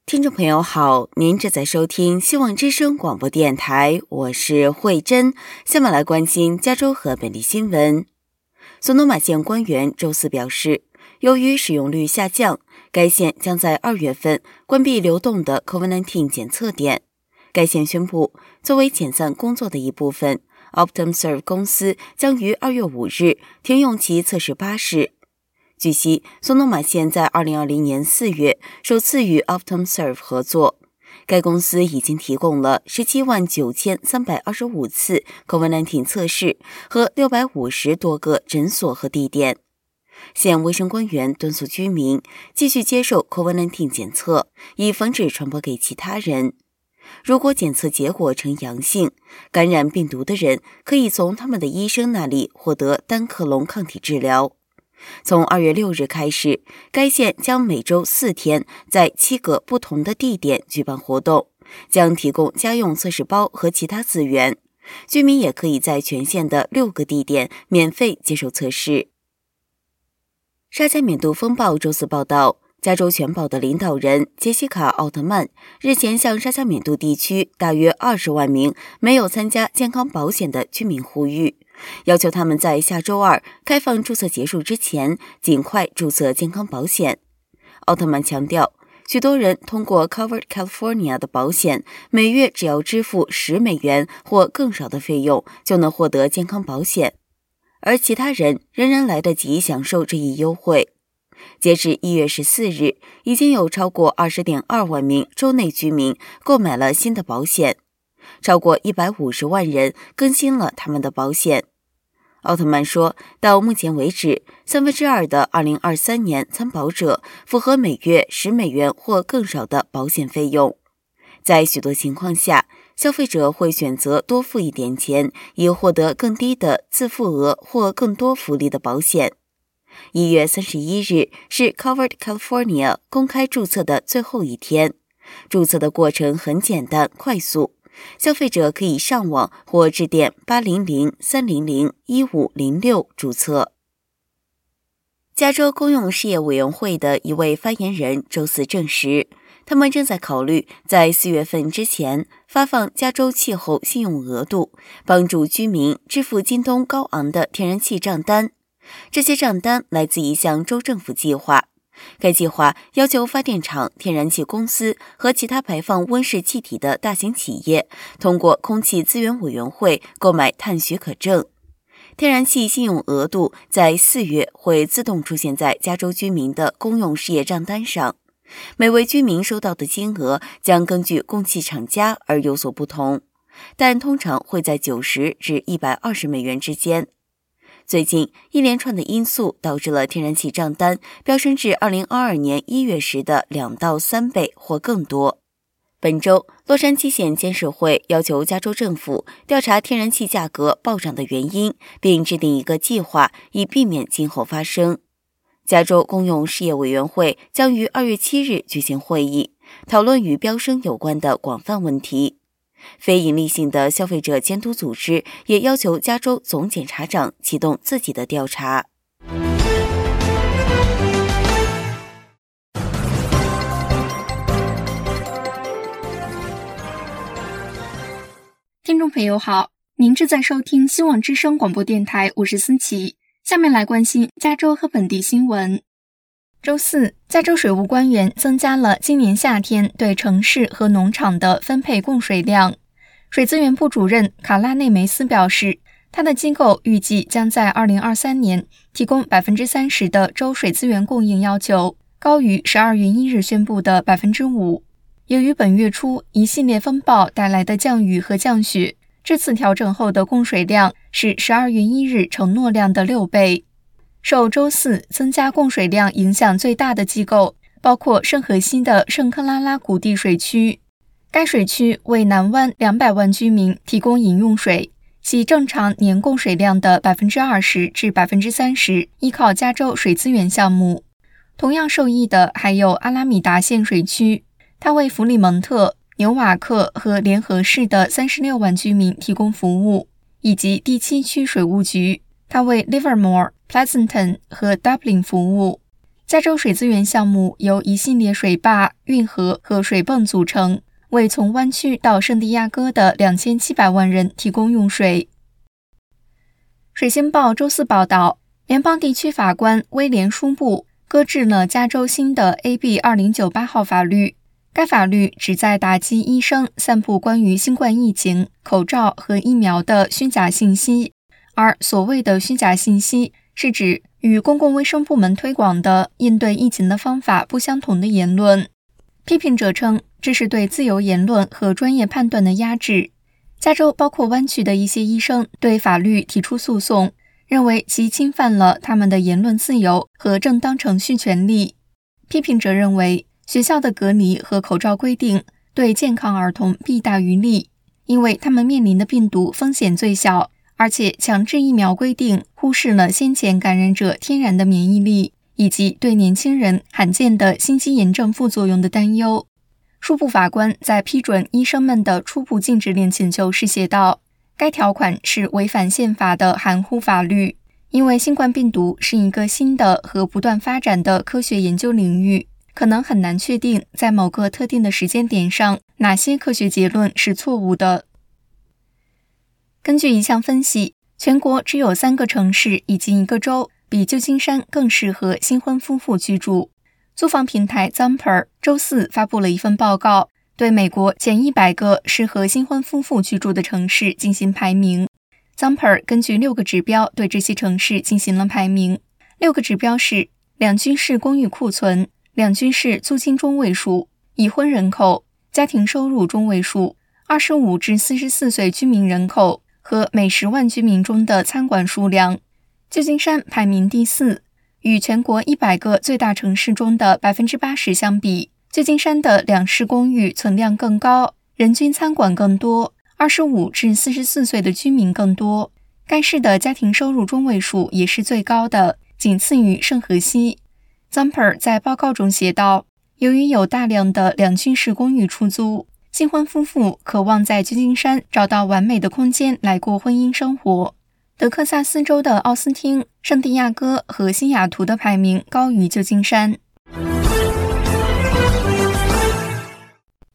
听众朋友好，您正在收听希望之声广播电台，我是慧珍。下面来关心加州和本地新闻。索诺玛县官员周四表示，由于使用率下降，该县将在2月份关闭流动的 COVID-19 检测点。该县宣布，作为遣散工作的一部分， OptumServe 公司将于2月5日停用其测试巴士。据悉，索诺玛县在2020年4月首次与 OptumServe 合作，该公司已经提供了179,325次 COVID-19 测试和650多个诊所和地点。县卫生官员敦促居民继续接受 COVID-19 检测，以防止传播给其他人。如果检测结果呈阳性，感染病毒的人可以从他们的医生那里获得单克隆抗体治疗。从2月6日开始，该县将每周4天在7个不同的地点举办活动，将提供家用测试包和其他资源。居民也可以在全县的6个地点免费接受测试。沙加缅度风暴周四报道，加州全保的领导人杰西卡·奥特曼日前向沙加缅度地区大约20万名没有参加健康保险的居民呼吁，要求他们在下周2开放注册结束之前尽快注册健康保险。奥特曼强调，许多人通过 Covered California 的保险，每月只要支付$10或更少的费用就能获得健康保险，而其他人仍然来得及享受这一优惠。截至1月14日，已经有超过 20.2 万名州内居民购买了新的保险，超过150万人更新了他们的保险。奥特曼说，到目前为止，2/3的2023年参保者符合每月$10或更少的保险费用。在许多情况下，消费者会选择多付一点钱，以获得更低的自付额或更多福利的保险。1月31日是 Covered California 公开注册的最后一天。注册的过程很简单快速，消费者可以上网或致电800-300-1506注册。加州公用事业委员会的一位发言人周四证实，他们正在考虑在4月份之前发放加州气候信用额度，帮助居民支付今冬高昂的天然气账单。这些账单来自一项州政府计划，该计划要求发电厂、天然气公司和其他排放温室气体的大型企业通过空气资源委员会购买碳许可证。天然气信用额度在4月会自动出现在加州居民的公用事业账单上，每位居民收到的金额将根据供气厂家而有所不同，但通常会在$90至$120之间。最近，一连串的因素导致了天然气账单飙升至2022年1月时的2到3倍或更多。本周，洛杉矶县监事会要求加州政府调查天然气价格暴涨的原因，并制定一个计划以避免今后发生。加州公用事业委员会将于2月7日举行会议，讨论与飙升有关的广泛问题。非营利性的消费者监督组织也要求加州总检察长启动自己的调查。 听众朋友好，您正在收听希望之声广播电台，我是思琪。下面来关心加州和本地新闻。周四，加州水务官员增加了今年夏天对城市和农场的分配供水量。水资源部主任卡拉内梅斯表示，他的机构预计将在2023年提供 30% 的州水资源供应要求，高于12月1日宣布的 5%。 由于本月初一系列风暴带来的降雨和降雪，这次调整后的供水量是12月1日承诺量的6倍。受周四增加供水量影响最大的机构包括圣荷西的圣克拉拉谷地水区，该水区为南湾200万居民提供饮用水，其正常年供水量的 20% 至 30% 依靠加州水资源项目。同样受益的还有阿拉米达县水区，它为弗里蒙特、纽瓦克和联合市的36万居民提供服务，以及第7区水务局，它为 Livermore、Pleasanton 和 Dublin 服务。 加州水资源项目由一系列水坝、运河和水泵组成，为从湾区到圣地亚哥的2700万人提供用水。水星报周四报道，联邦地区法官威廉·舒布搁置了加州新的 AB 2098号法律。该法律旨在打击医生散布关于新冠疫情、口罩和疫苗的虚假信息，而所谓的虚假信息是指与公共卫生部门推广的应对疫情的方法不相同的言论。批评者称，这是对自由言论和专业判断的压制。加州包括湾区的一些医生对法律提出诉讼，认为其侵犯了他们的言论自由和正当程序权利。批评者认为，学校的隔离和口罩规定对健康儿童弊大于利，因为他们面临的病毒风险最小，而且强制疫苗规定忽视了先前感染者天然的免疫力，以及对年轻人罕见的心肌炎症副作用的担忧。舒布法官在批准医生们的初步禁止令请求时写道，该条款是违反宪法的含糊法律，因为新冠病毒是一个新的和不断发展的科学研究领域，可能很难确定在某个特定的时间点上哪些科学结论是错误的。根据一项分析，全国只有3个城市以及1个州比旧金山更适合新婚夫妇居住。租房平台 Zumper 周四发布了一份报告，对美国前100个适合新婚夫妇居住的城市进行排名。Zumper 根据6个指标对这些城市进行了排名。6个指标是两居室公寓库存、两居室租金中位数、已婚人口、家庭收入中位数、25至44岁居民人口和每10万居民中的餐馆数量。旧金山排名第4，与全国100个最大城市中的 80% 相比，旧金山的两室公寓存量更高，人均餐馆更多，25至44岁的居民更多。该市的家庭收入中位数也是最高的，仅次于圣荷西。Zumper 在报告中写道，由于有大量的两居室公寓出租，新婚夫妇渴望在旧金山找到完美的空间来过婚姻生活。德克萨斯州的奥斯汀、圣地亚哥和西雅图的排名高于旧金山。